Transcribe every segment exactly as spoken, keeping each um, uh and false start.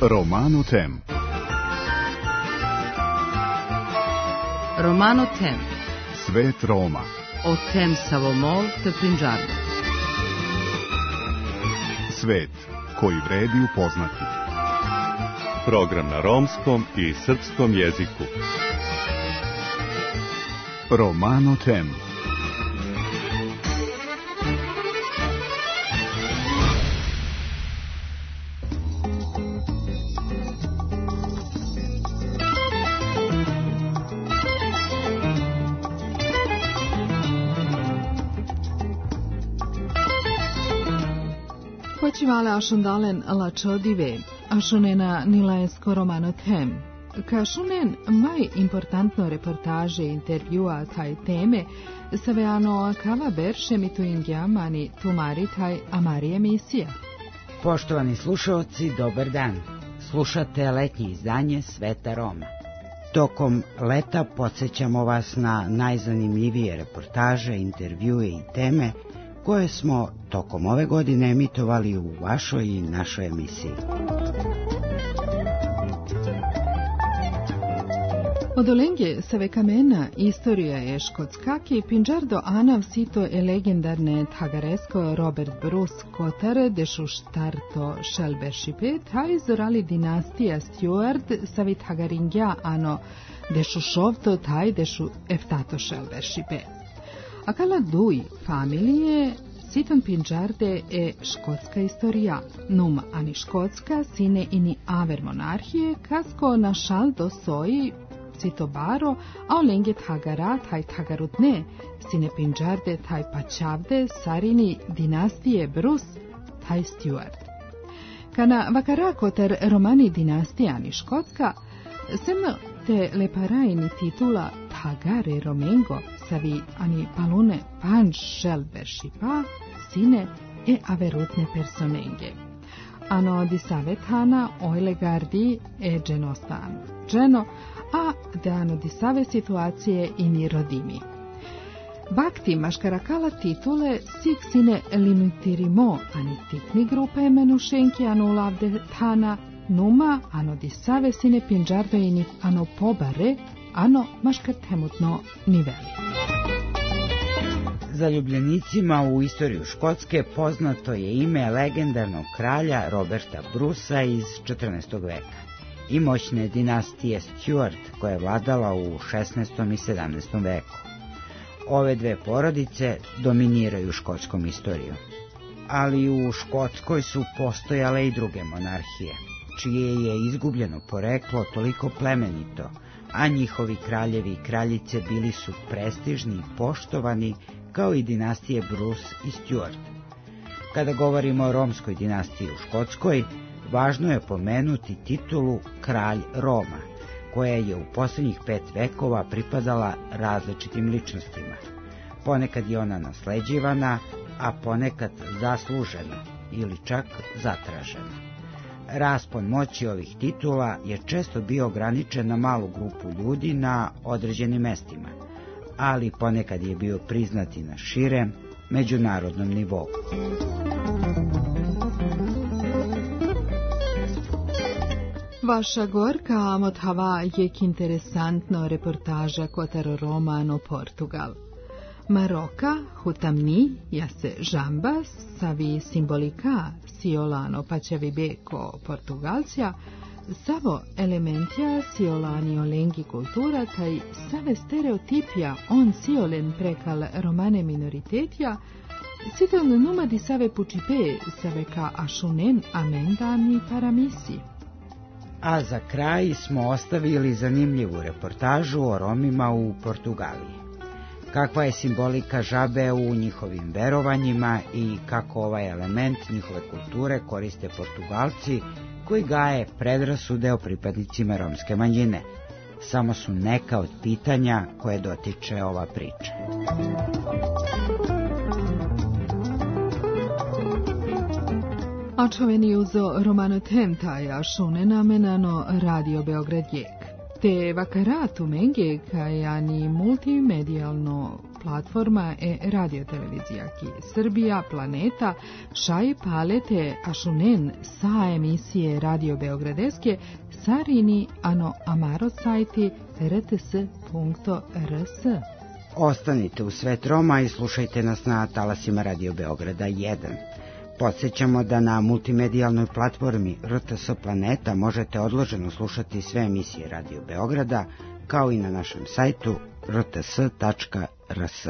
Romano Tem. Romano Tem. Svet Roma. O tem Savomol te Pinđarno. Svet koji vredi upoznati. Program na romskom i srpskom jeziku. Romano Tem. Počivale ašundalen lačodive, ašunena nilaesko Romano Tem. Kašunen maj importantno reportaže intervjua taj teme, saveano kava berše mi tu ingjamani tumari taj amari emisija. Poštovani slušalci, dobar dan. Slušate letnje izdanje Sveta Roma. Tokom leta podsjećamo vas na najzanimljivije reportaže, intervjue i teme koje smo tokom ove godine emitovali u vašoj i našoj emisiji. Od Olenge Savekamena istorija je škotskaki Pinđardo Anav sito je legendarne tagaresko Robert Bruce Kotare dešu štarto šelbešipe, taj zorali dinastija Stuart savit hagaringja ano dešu šovto taj dešu eftato šelbešipe. Akala duj familije siton Pinđarde e škotska istorija, num ani škotska sine ini aver monarhije, kasko na šal do soji sito baro, a olenget hagara taj tagarutne, sine Pinđarde taj pačavde sarini dinastije Brus taj Stuart. Kana vakara koter romani dinastija ani škotska, sem te leparajni titula Tagare Romengo savi ani palune pan šelbešipa sine e averutne personenge. Ano di savetana ojle gardi e dženostan dženo, a de ano di save situacije ini rodimi. Bakti maškarakala titule sik sine limitirimo ani tikni grupe menušenki ano ulavde tana numa ano di save sine Pinđardo ini ano pobare ano maškar temutno niveli. Zaljubljenicima u istoriju Škotske poznato je ime legendarnog kralja Roberta Brusa iz četrnaestog veka i moćne dinastije Stuart koja je vladala u šesnaestom i sedamnaestom veku. Ove dve porodice dominiraju škotskom istorijom. Ali u Škotskoj su postojale i druge monarhije, čije je izgubljeno poreklo toliko plemenito, a njihovi kraljevi i kraljice bili su prestižni i poštovani kao i dinastije Bruce i Stuart. Kada govorimo o romskoj dinastiji u Škotskoj, važno je pomenuti titulu Kralj Roma, koja je u posljednjih pet vekova pripadala različitim ličnostima. Ponekad je ona nasleđivana, a ponekad zaslužena ili čak zatražena. Raspon moći ovih titula je često bio ograničen na malu grupu ljudi na određenim mestima, ali ponekad je bio priznat i na širem međunarodnom nivou. Vaša gorka amot hava jek interesantno reportaža Kotaro Romano Portugal. Maroka hutamni jase žambas savi simbolika siolano pačevi beko Portugalcija, savo elementja siolani olengi kultura taj save stereotipja on siolen prekal romane minoritetja, siton numa di save pučipe save ka ašunen amendani paramisi. A za kraj smo ostavili zanimljivu reportažu o Romima u Portugaliji. Kakva je simbolika žabe u njihovim verovanjima i kako ovaj element njihove kulture koriste Portugalci koji gaje predrasude o pripadnicima romske manjine. Samo su neka od pitanja koje dotiče ova priča. Očoveni uzo Romano Tem taj ašune namenano Radio Beograd jek. Te vakaratu menge kajani multimedijalno platforma e radiotelevizija ki Srbija, Planeta, šaj palete ašunen sa emisije Radio Beogradeske sarini ano amaro sajti r t s punto r s. Ostanite u Svet Roma i slušajte nas na talasima Radio Beograda jedan. Podsjećamo da na multimedijalnoj platformi R T S Planeta možete odloženo slušati sve emisije Radio Beograda, kao i na našem sajtu r t s tačka r s.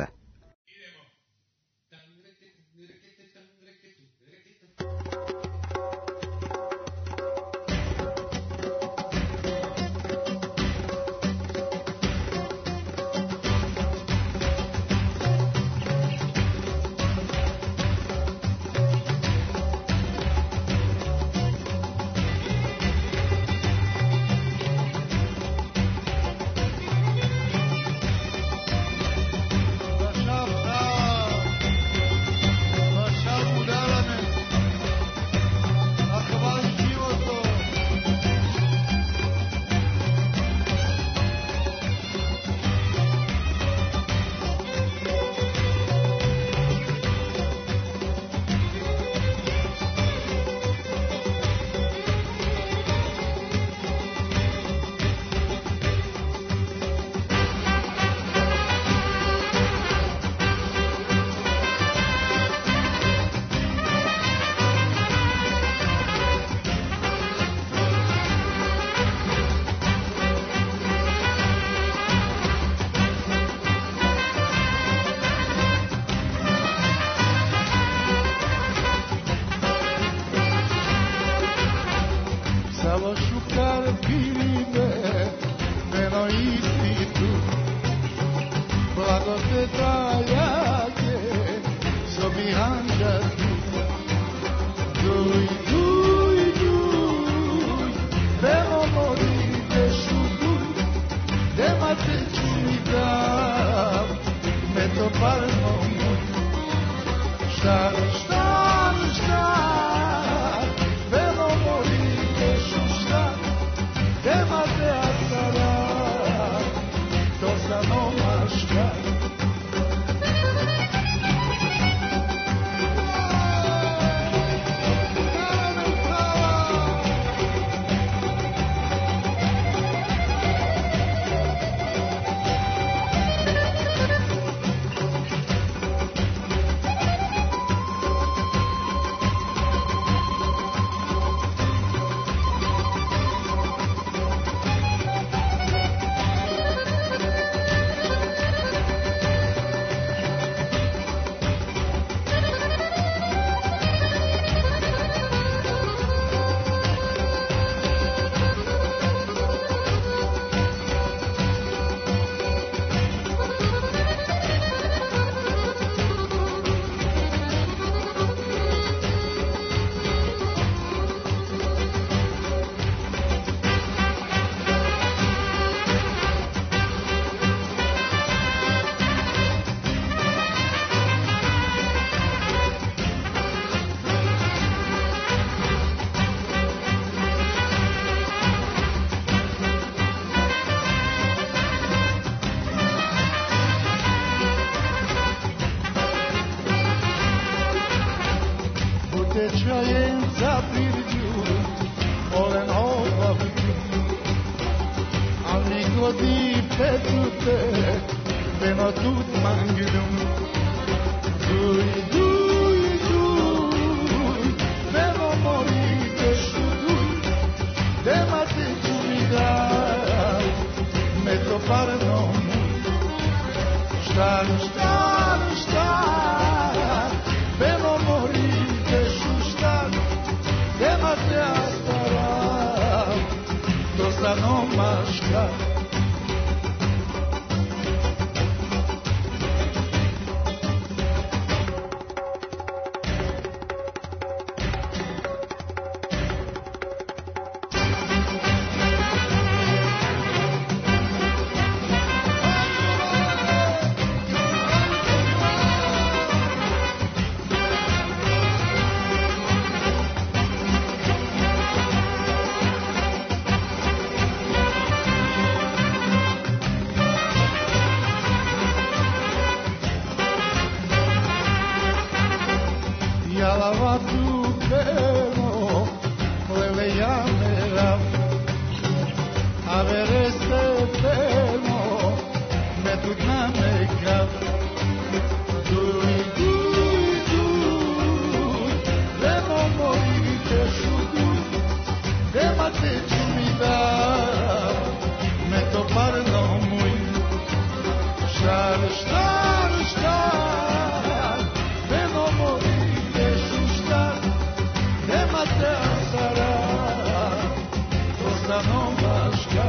štar, štar, štar, meno mori ješu štar, nema te asara, to za novaška,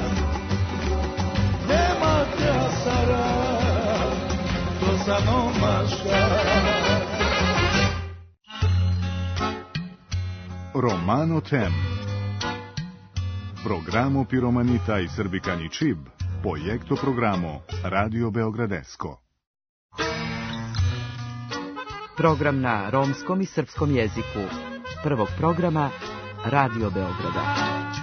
nema te asara, to za novaška. Romano Tem. Programo Piromanita i Srbikani Čib, projekto programo Radio Beogradesko. Program na romskom i srpskom jeziku. Prvog programa Radio Beograda.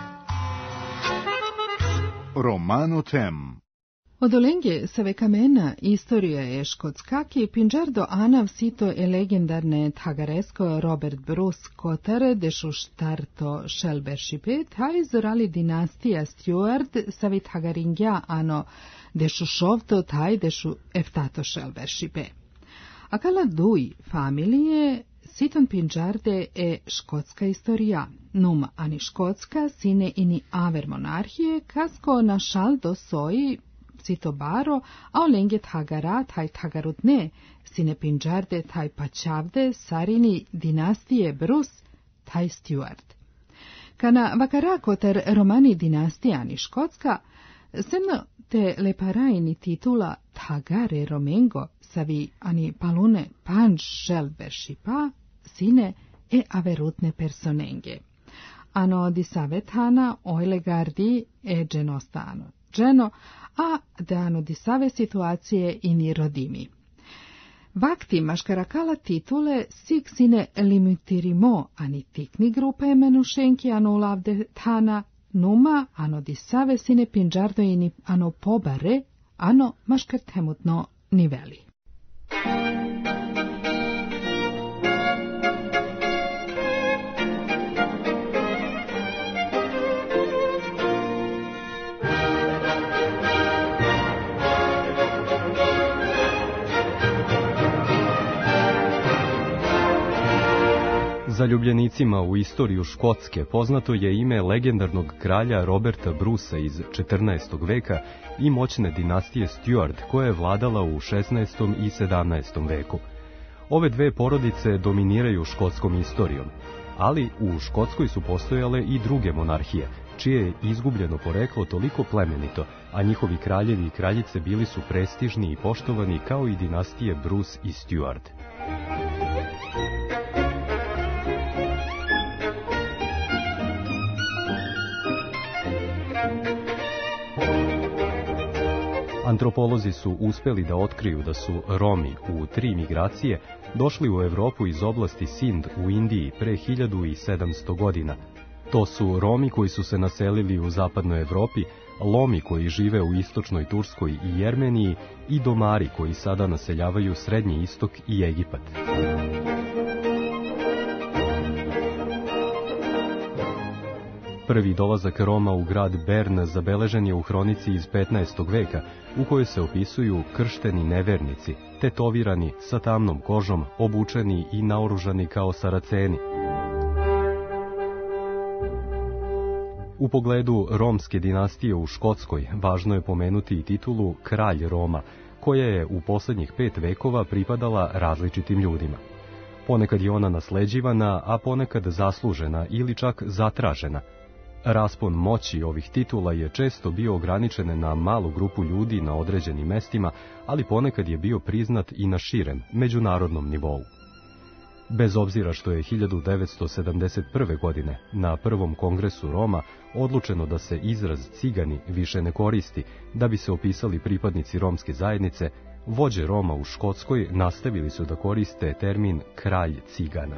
Romano Tem. Od Olenge Savekamena istorija je škotskaki, Pinđardo Anav sito je legendarne Thagaresko Robert Bruce Kotar dešu štarto Šelberšipet, a izorali dinastija Stuart savit Thagaringja ano dešu šovto taj dešu eftato Šelberšipe. Akala duj familije siton Pinđarde e škotska istorija, num ani škotska sine ini aver monarhije, kasko na šal do soji sito baro, a olenge Thagara taj Thagarutne, sine Pinđarde taj Pačavde, sarini dinastije Bruce taj Stuart. Kana vakara koter romani dinastijani škotska, semno te leparajni titula Thagare Romengo, savi ani palune Panj Šelberšipa, sine e averutne personenge. Ano di savetana oilegardi e genostano. Geno, a dano di save situacije ini rodimi. Vakti maškarakala titule sik sine limitirimo ani tikni grupe menušenki ano ulavde tana numa ano di save sine Pinđardo ini ano pobare ano maškartemutno niveli. Zaljubljenicima u istoriju Škotske poznato je ime legendarnog kralja Roberta Brucea iz četrnaestog veka i moćne dinastije Stuart koja je vladala u šesnaestom i sedamnaestom veku. Ove dve porodice dominiraju škotskom istorijom, ali u Škotskoj su postojale i druge monarhije, čije je izgubljeno poreklo toliko plemenito, a njihovi kraljevi i kraljice bili su prestižni i poštovani kao i dinastije Bruce i Stuart. Antropolozi su uspeli da otkriju da su Romi u tri migracije došli u Evropu iz oblasti Sind u Indiji pre hiljadu i sedamsto godina. To su Romi koji su se naselili u zapadnoj Evropi, Lomi koji žive u istočnoj Turskoj i Jermeniji i Domari koji sada naseljavaju Srednji istok i Egipat. Prvi dolazak Roma u grad Bern zabeležen je u hronici iz petnaestog veka, u kojoj se opisuju kršteni nevernici, tetovirani, sa tamnom kožom, obučeni i naoružani kao Saraceni. U pogledu romske dinastije u Škotskoj važno je pomenuti i titulu Kralj Roma, koja je u posljednjih pet vekova pripadala različitim ljudima. Ponekad je ona nasleđivana, a ponekad zaslužena ili čak zatražena. Raspon moći ovih titula je često bio ograničen na malu grupu ljudi na određenim mestima, ali ponekad je bio priznat i na širem, međunarodnom nivou. Bez obzira što je hiljadu devetsto sedamdeset prve. godine na prvom kongresu Roma odlučeno da se izraz cigani više ne koristi, da bi se opisali pripadnici romske zajednice, vođe Roma u Škotskoj nastavili su da koriste termin kralj cigana.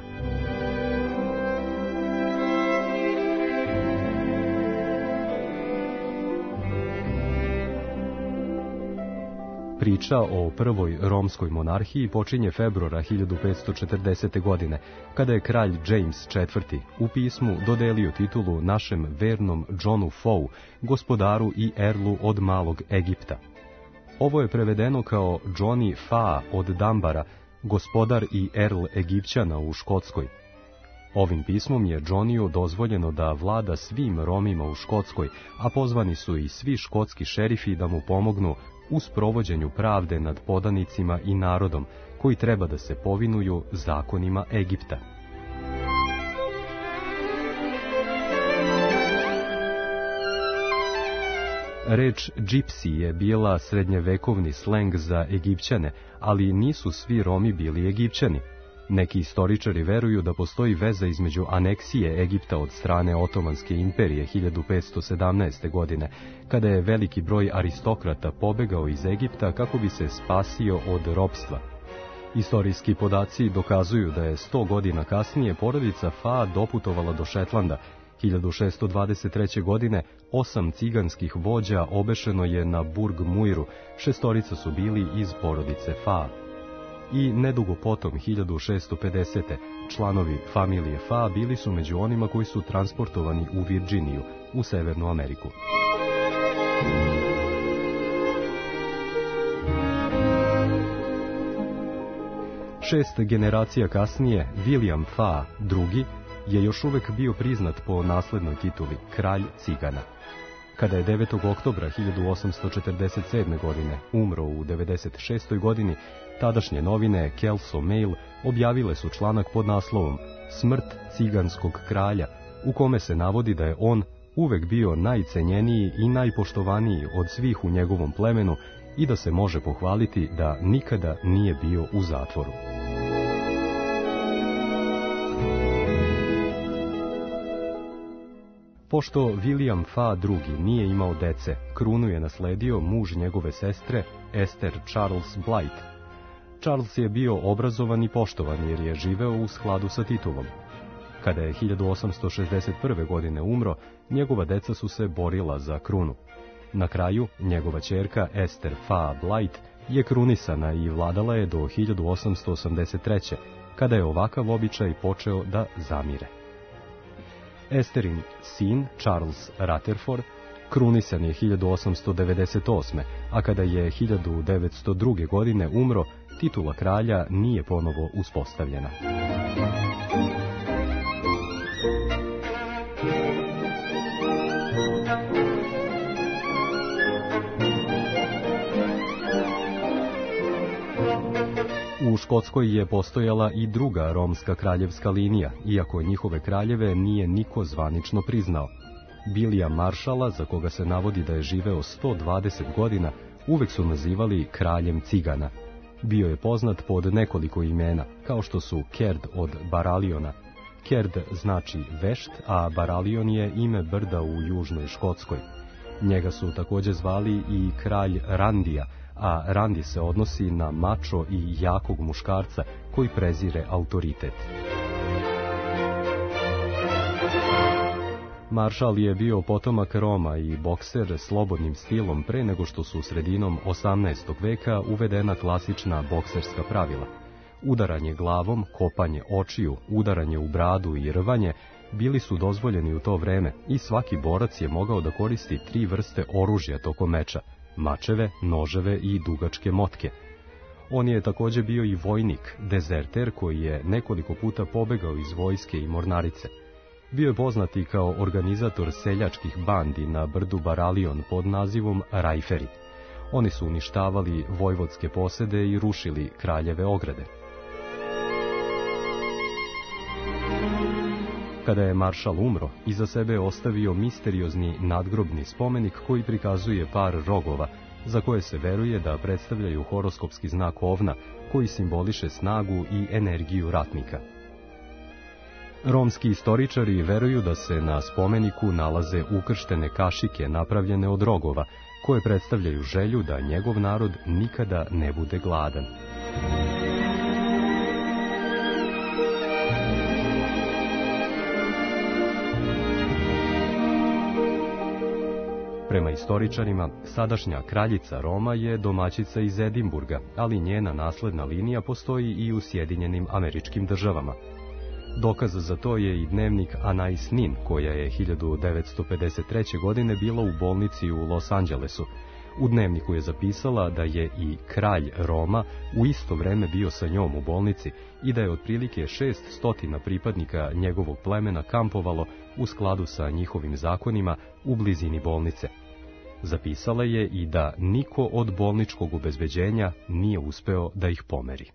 Priča o prvoj romskoj monarhiji počinje februara hiljadu petsto četrdesete. godine, kada je kralj James četvrti. u pismu dodelio titulu našem vernom Johnu Fow, gospodaru i erlu od Malog Egipta. Ovo je prevedeno kao Johnny Fa od Dambara, gospodar i erl Egipćana u Škotskoj. Ovim pismom je Johnnyju dozvoljeno da vlada svim Romima u Škotskoj, a pozvani su i svi škotski šerifi da mu pomognu u sprovođenju pravde nad podanicima i narodom, koji treba da se povinuju zakonima Egipta. Reč džipsi je bila srednjevekovni sleng za Egipćane, ali nisu svi Romi bili Egipćani. Neki istoričari veruju da postoji veza između aneksije Egipta od strane Otomanske imperije hiljadu petsto sedamnaeste. godine, kada je veliki broj aristokrata pobegao iz Egipta kako bi se spasio od ropstva. Istorijski podaci dokazuju da je sto godina kasnije porodica Fa doputovala do Šetlanda. hiljadu šesto dvadeset treće. godine osam ciganskih vođa obešeno je na Burg Muiru, šestorica su bili iz porodice Fa. I nedugo potom, hiljadu šesto pedesete. članovi familije Fa bili su među onima koji su transportovani u Virginiju, u Severnu Ameriku. Šest generacija kasnije, William Fa drugi. je još uvek bio priznat po naslednoj tituli, kralj Cigana. Kada je devetog oktobra hiljadu osamsto četrdeset sedme. godine umro u devedeset šestoj. godini, tadašnje novine Kelso Mail objavile su članak pod naslovom Smrt ciganskog kralja, u kome se navodi da je on uvek bio najcenjeniji i najpoštovaniji od svih u njegovom plemenu i da se može pohvaliti da nikada nije bio u zatvoru. Pošto William Fa drugi. nije imao dece, krunu je nasledio muž njegove sestre, Esther Charles Blight. Charles je bio obrazovan i poštovan jer je živeo u skladu sa titulom. Kada je hiljadu osamsto šezdeset prve. godine umro, njegova deca su se borila za krunu. Na kraju, njegova ćerka Esther Fa Blight je krunisana i vladala je do hiljadu osamsto osamdeset treće. kada je ovakav običaj počeo da zamire. Esterin sin, Charles Rutherford, krunisan je hiljadu osamsto devedeset osme. a kada je hiljadu devetsto druge. godine umro, titula kralja nije ponovo uspostavljena. U Škotskoj je postojala i druga romska kraljevska linija, iako njihove kraljeve nije niko zvanično priznao. Bilija Maršala, za koga se navodi da je živeo sto dvadeset godina, uvek su nazivali kraljem Cigana. Bio je poznat pod nekoliko imena, kao što su Kerd od Baraliona. Kerd znači vešt, a Baralion je ime brda u južnoj Škotskoj. Njega su također zvali i kralj Randija, a Randi se odnosi na mačo i jakog muškarca koji prezire autoritet. Maršal je bio potomak Roma i bokser slobodnim stilom pre nego što su sredinom osamnaestog. veka uvedena klasična bokserska pravila. Udaranje glavom, kopanje očiju, udaranje u bradu i rvanje bili su dozvoljeni u to vreme i svaki borac je mogao da koristi tri vrste oružja tokom meča: mačeve, noževe i dugačke motke. On je također bio i vojnik, dezerter koji je nekoliko puta pobegao iz vojske i mornarice. Bio je poznati kao organizator seljačkih bandi na brdu Baralion pod nazivom Rajferi. Oni su uništavali vojvodske posede i rušili kraljeve ograde. Kada je maršal umro, iza sebe je ostavio misteriozni nadgrobni spomenik koji prikazuje par rogova, za koje se veruje da predstavljaju horoskopski znak ovna, koji simboliše snagu i energiju ratnika. Romski istoričari veruju da se na spomeniku nalaze ukrštene kašike napravljene od rogova, koje predstavljaju želju da njegov narod nikada ne bude gladan. Prema istoričarima, sadašnja kraljica Roma je domaćica iz Edimburga, ali njena nasledna linija postoji i u Sjedinjenim Američkim Državama. Dokaz za to je i dnevnik Anais Nin, koja je hiljadu devetsto pedeset treće. godine bila u bolnici u Los Angelesu. U dnevniku je zapisala da je i kralj Roma u isto vreme bio sa njom u bolnici i da je otprilike šest stotina pripadnika njegovog plemena kampovalo u skladu sa njihovim zakonima u blizini bolnice. Zapisala je i da niko od bolničkog obezbeđenja nije uspeo da ih pomeri.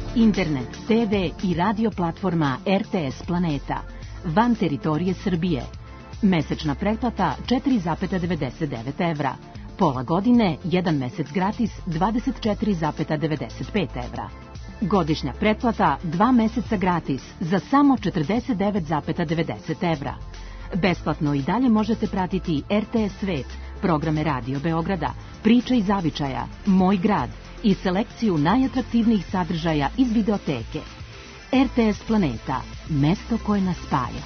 internet, te ve i radio platforma R T S Planeta, van teritorije Srbije. Mesečna pretplata četiri zarez devedeset devet evra. Pola godine, jedan mesec gratis, dvadeset četiri zarez devedeset pet evra. Godišnja pretplata, dva meseca gratis, za samo četrdeset devet zarez devedeset evra. Besplatno i dalje možete pratiti R T S Svet, programe Radio Beograda, Priče iz zavičaja, Moj grad i selekciju najatraktivnijih sadržaja iz videoteke. R T S Planeta, mesto koje nas spaja.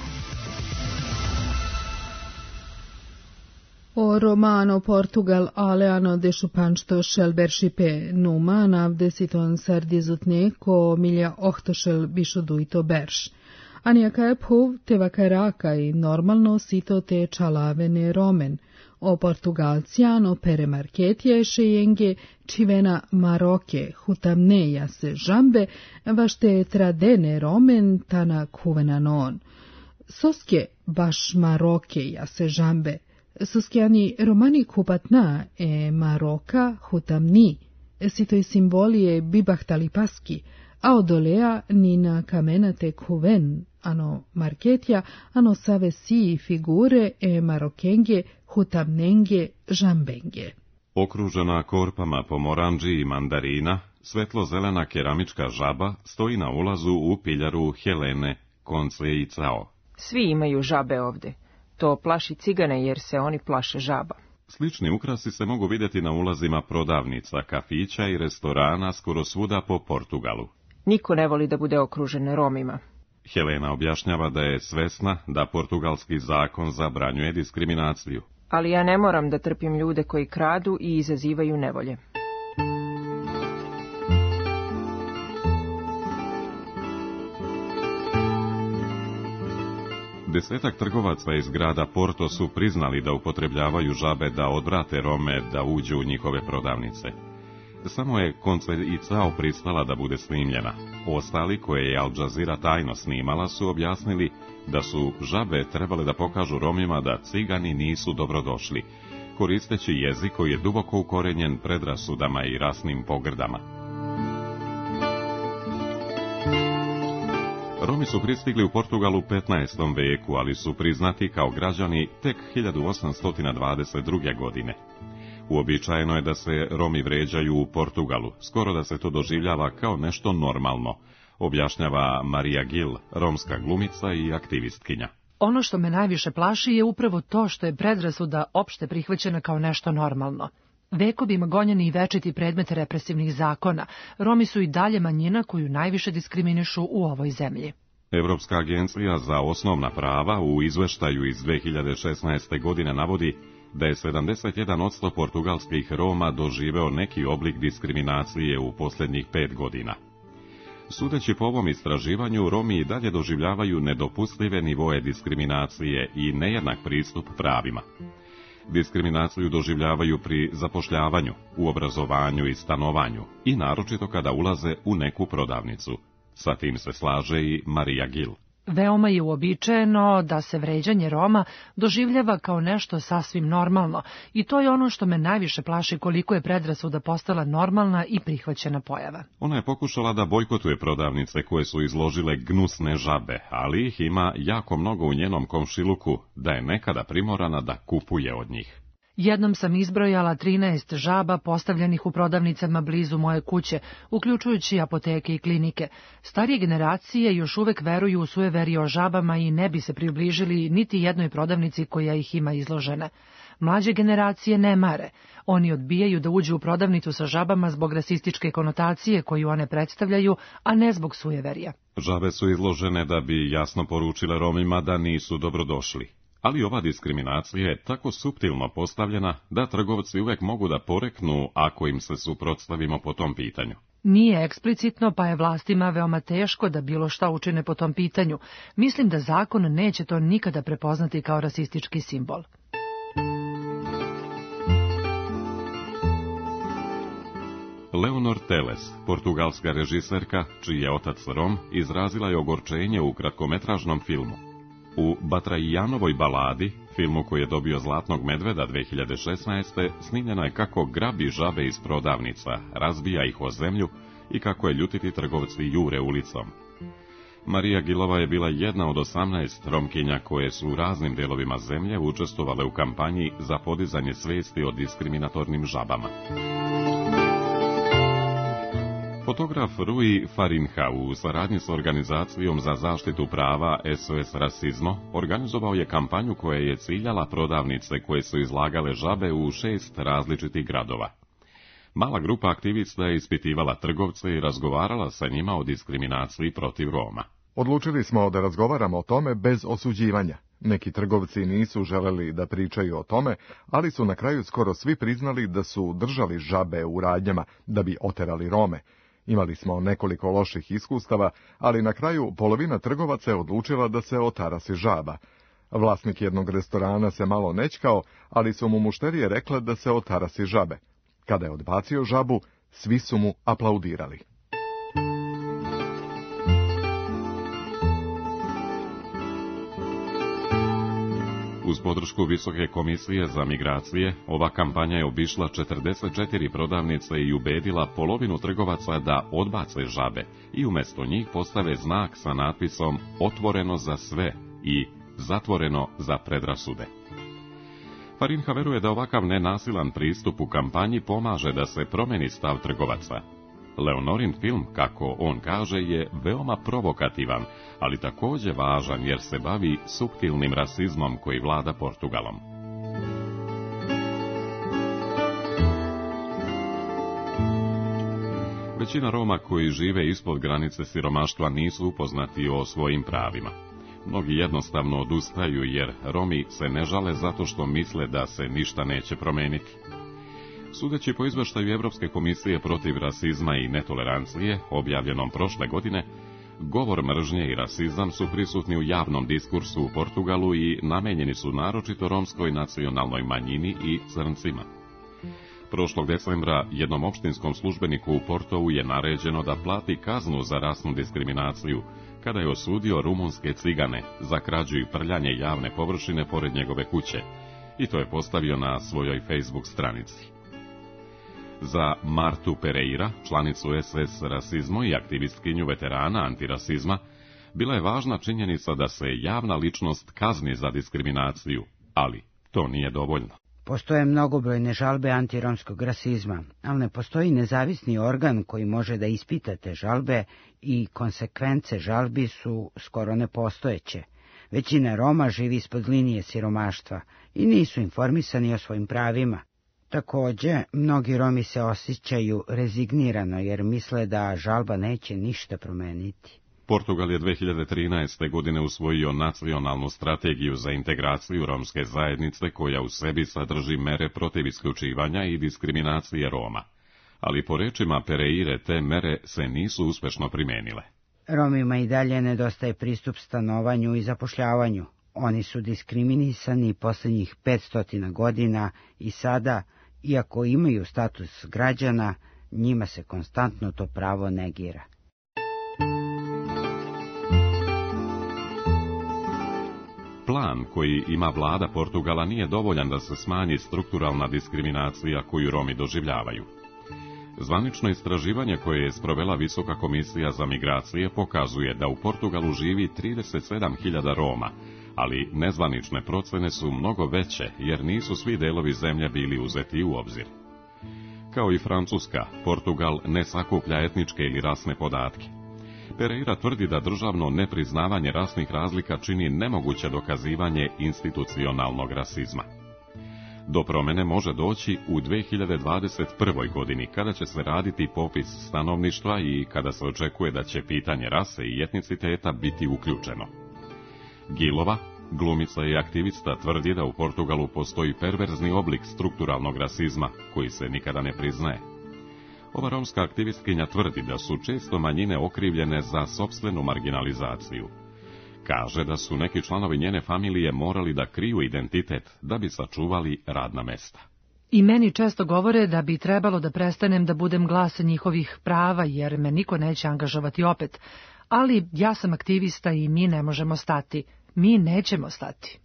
O romano Portugal aleano desupansto shelbershipe numa navdesiton sardizutne ko milja ohtošel bišoduito berš. Anijaka je puv te vakaraka i normalno sito te čalavene romen. O Portugalciano pere marketije šejenge čivena maroke hutamneja se žambe vašte tradene romen tana kuvena non. Soske baš maroke ja se žambe. Soskiani romani kupatna e maroka hutamni. Sitoj simbolije bibahtali paski, a odolea ni na kamenate kuven, ano marketja, ano save si figure e marokenge hutamnenge žambenge. Okružena korpama pomoranđi i mandarina, svetlo-zelena keramička žaba stoji na ulazu u piljaru Helene Conceição. Svi imaju žabe ovde. To plaši cigane jer se oni plaše žaba. Slični ukrasi se mogu vidjeti na ulazima prodavnica, kafića i restorana skoro svuda po Portugalu. Niko ne voli da bude okružen Romima. Helena objašnjava da je svesna da portugalski zakon zabranjuje diskriminaciju. Ali ja ne moram da trpim ljude koji kradu i izazivaju nevolje. Desetak trgovaca iz grada Porto su priznali da upotrebljavaju žabe da odvrate Rome da uđu u njihove prodavnice. Samo je Conceição pristala da bude snimljena. Ostali, koje je Al Jazeera tajno snimala, su objasnili da su žabe trebale da pokažu Romima da cigani nisu dobrodošli, koristeći jezik koji je duboko ukorenjen predrasudama i rasnim pogrdama. Romi su pristigli u Portugalu u petnaestom veku, ali su priznati kao građani tek hiljadu osamsto dvadeset druge. godine. Uobičajeno je da se Romi vređaju u Portugalu, skoro da se to doživljava kao nešto normalno, objašnjava Maria Gil, romska glumica i aktivistkinja. Ono što me najviše plaši je upravo to što je predrasuda opšte prihvaćena kao nešto normalno. Vekovima gonjeni i večiti predmet represivnih zakona, Romi su i dalje manjina koju najviše diskriminišu u ovoj zemlji. Evropska agencija za osnovna prava u izveštaju iz dve hiljade šesnaeste. godine navodi da je sedamdeset jedan posto portugalskih Roma doživeo neki oblik diskriminacije u posljednjih pet godina. Sudeći po ovom istraživanju, Romi i dalje doživljavaju nedopustive nivoe diskriminacije i nejednak pristup pravima. Diskriminaciju doživljavaju pri zapošljavanju, u obrazovanju i stanovanju i naročito kada ulaze u neku prodavnicu. Sa tim se slaže i Maria Gil. Veoma je uobičajeno da se vređanje Roma doživljava kao nešto sasvim normalno i to je ono što me najviše plaši koliko je predrasuda postala normalna i prihvaćena pojava. Ona je pokušala da bojkotuje prodavnice koje su izložile gnusne žabe, ali ih ima jako mnogo u njenom komšiluku, da je nekada primorana da kupuje od njih. Jednom sam izbrojala trinaest žaba postavljenih u prodavnicama blizu moje kuće, uključujući apoteke i klinike. Starije generacije još uvek veruju u sujeverije o žabama i ne bi se približili niti jednoj prodavnici koja ih ima izložene. Mlađe generacije ne mare. Oni odbijaju da uđu u prodavnicu sa žabama zbog rasističke konotacije koju one predstavljaju, a ne zbog sujeverija. Žabe su izložene da bi jasno poručile Romima da nisu dobrodošli. Ali ova diskriminacija je tako suptilno postavljena da trgovci uvek mogu da poreknu ako im se suprotstavimo po tom pitanju. Nije eksplicitno, pa je vlastima veoma teško da bilo šta učine po tom pitanju. Mislim da zakon neće to nikada prepoznati kao rasistički simbol. Leonor Teles, portugalska režiserka, čiji je otac Rom, izrazila je ogorčenje u kratkometražnom filmu. U Batrajanovoj baladi, filmu koji je dobio Zlatnog medveda dve hiljade šesnaeste. snimljeno je kako grabi žabe iz prodavnica, razbija ih o zemlju i kako je ljutiti trgovci jure ulicom. Marija Gilova je bila jedna od osamnaest Romkinja koje su u raznim dijelovima zemlje učestvovale u kampanji za podizanje svijesti o diskriminatornim žabama. Fotograf Rui Farinha u saradnji s organizacijom za zaštitu prava S O S Rasizmo organizovao je kampanju koja je ciljala prodavnice koje su izlagale žabe u šest različitih gradova. Mala grupa aktivista je ispitivala trgovce i razgovarala sa njima o diskriminaciji protiv Roma. Odlučili smo da razgovaramo o tome bez osuđivanja. Neki trgovci nisu želeli da pričaju o tome, ali su na kraju skoro svi priznali da su držali žabe u radnjama da bi oterali Rome. Imali smo nekoliko loših iskustava, ali na kraju polovina trgovaca je odlučila da se otarasi žaba. Vlasnik jednog restorana se malo nećkao, ali su mu mušterije rekle da se otarasi žabe. Kada je odbacio žabu, svi su mu aplaudirali. Uz podršku Visoke komisije za migracije, ova kampanja je obišla četrdeset četiri prodavnice i ubedila polovinu trgovaca da odbace žabe i umjesto njih postave znak sa natpisom "Otvoreno za sve" i "Zatvoreno za predrasude". Farinha veruje da ovakav nenasilan pristup u kampanji pomaže da se promeni stav trgovaca. Leonorin film, kako on kaže, je veoma provokativan, ali također važan jer se bavi suptilnim rasizmom koji vlada Portugalom. Većina Roma koji žive ispod granice siromaštva nisu upoznati o svojim pravima. Mnogi jednostavno odustaju jer Romi se ne žale zato što misle da se ništa neće promeniti. Sudeći po izveštaju Europske komisije protiv rasizma i netolerancije, objavljenom prošle godine, govor mržnje i rasizam su prisutni u javnom diskursu u Portugalu i namenjeni su naročito romskoj nacionalnoj manjini i crncima. Prošlog decembra jednom opštinskom službeniku u Portou je naređeno da plati kaznu za rasnu diskriminaciju, kada je osudio rumunske cigane za krađu i prljanje javne površine pored njegove kuće, i to je postavio na svojoj Facebook stranici. Za Martu Pereira, članicu S O S Rasizmo i aktivistkinju veterana antirasizma, bila je važna činjenica da se javna ličnost kazni za diskriminaciju, ali to nije dovoljno. Postoje mnogobrojne žalbe antiromskog rasizma, ali ne postoji nezavisni organ koji može da ispita te žalbe i konsekvence žalbi su skoro nepostojeće. Većina Roma živi ispod linije siromaštva i nisu informisani o svojim pravima. Također, mnogi Romi se osjećaju rezignirano jer misle da žalba neće ništa promeniti. Portugal je dve hiljade trinaeste. godine usvojio nacionalnu strategiju za integraciju romske zajednice koja u sebi sadrži mere protiv isključivanja i diskriminacije Roma. Ali po rečima Pereire te mere se nisu uspešno primenile. Romima i dalje nedostaje pristup stanovanju i zapošljavanju. Oni su diskriminisani posljednjih petsto godina i sada, iako imaju status građana, njima se konstantno to pravo negira. Plan koji ima vlada Portugala nije dovoljan da se smanji strukturalna diskriminacija koju Romi doživljavaju. Zvanično istraživanje koje je sprovela Visoka komisija za migracije pokazuje da u Portugalu živi trideset sedam hiljada Roma, ali nezvanične procene su mnogo veće jer nisu svi delovi zemlje bili uzeti u obzir. Kao i Francuska, Portugal ne sakuplja etničke ili rasne podatke. Pereira tvrdi da državno nepriznavanje rasnih razlika čini nemoguće dokazivanje institucionalnog rasizma. Do promjene može doći u dve hiljade dvadeset prvoj. godini, kada će se raditi popis stanovništva i kada se očekuje da će pitanje rase i etniciteta biti uključeno. Gilova, glumica i aktivista, tvrdi da u Portugalu postoji perverzni oblik strukturalnog rasizma koji se nikada ne priznaje. Ova romska aktivistkinja tvrdi da su često manjine okrivljene za sopstvenu marginalizaciju. Kaže da su neki članovi njene familije morali da kriju identitet da bi sačuvali radna mesta. I meni često govore da bi trebalo da prestanem da budem glas njihovih prava jer me niko neće angažovati opet. Ali ja sam aktivista i mi ne možemo stati. Mi nećemo stati.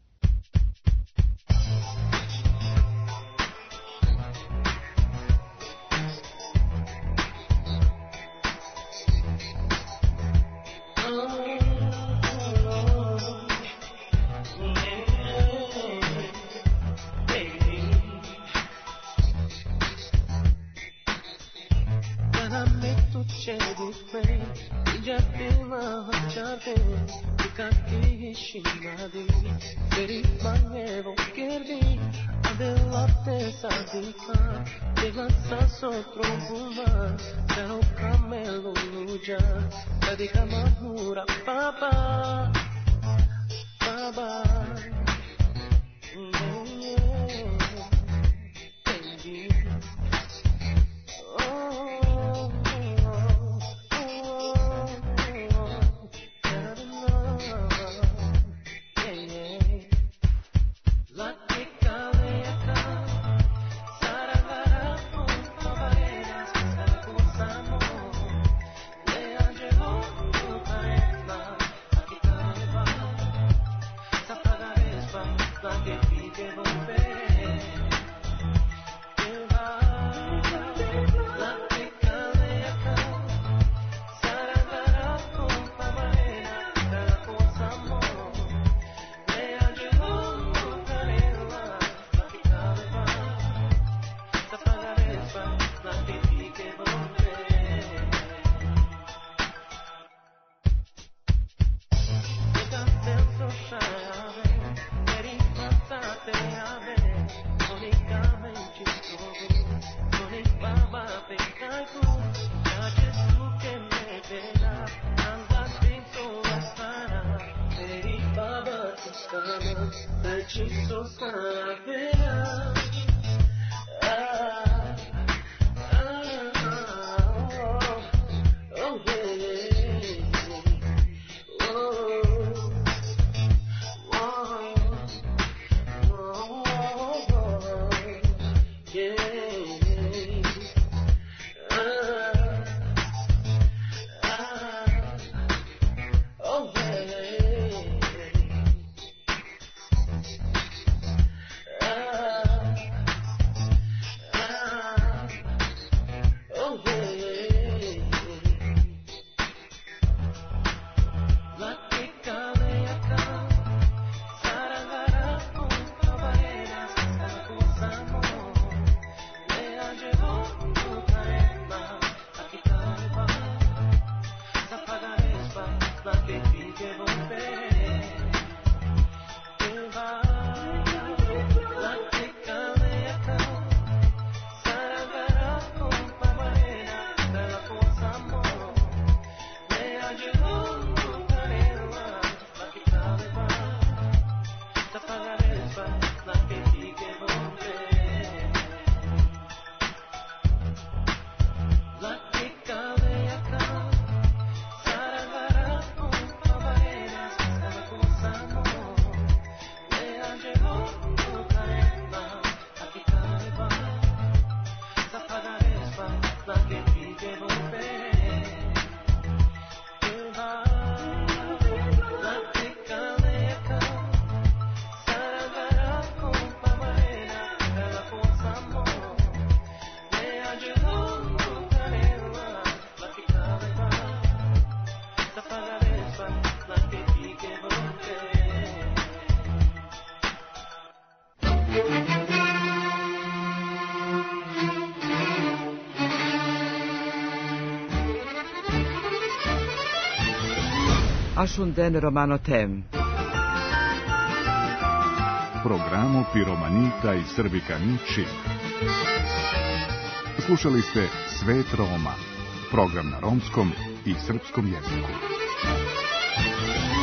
Çelikme, icatına çarpı, dikati şinadi, seri manyevo kerdi, adelante sadika, devasa sotro bulma, cano camelo luja, sadika mahura baba, baba, yeah, yeah, baby, oh. Ashunden Romanotem. Programu Piromanita i Srbikanići. Slušali ste Svet Roma, program na romskom i srpskom jeziku.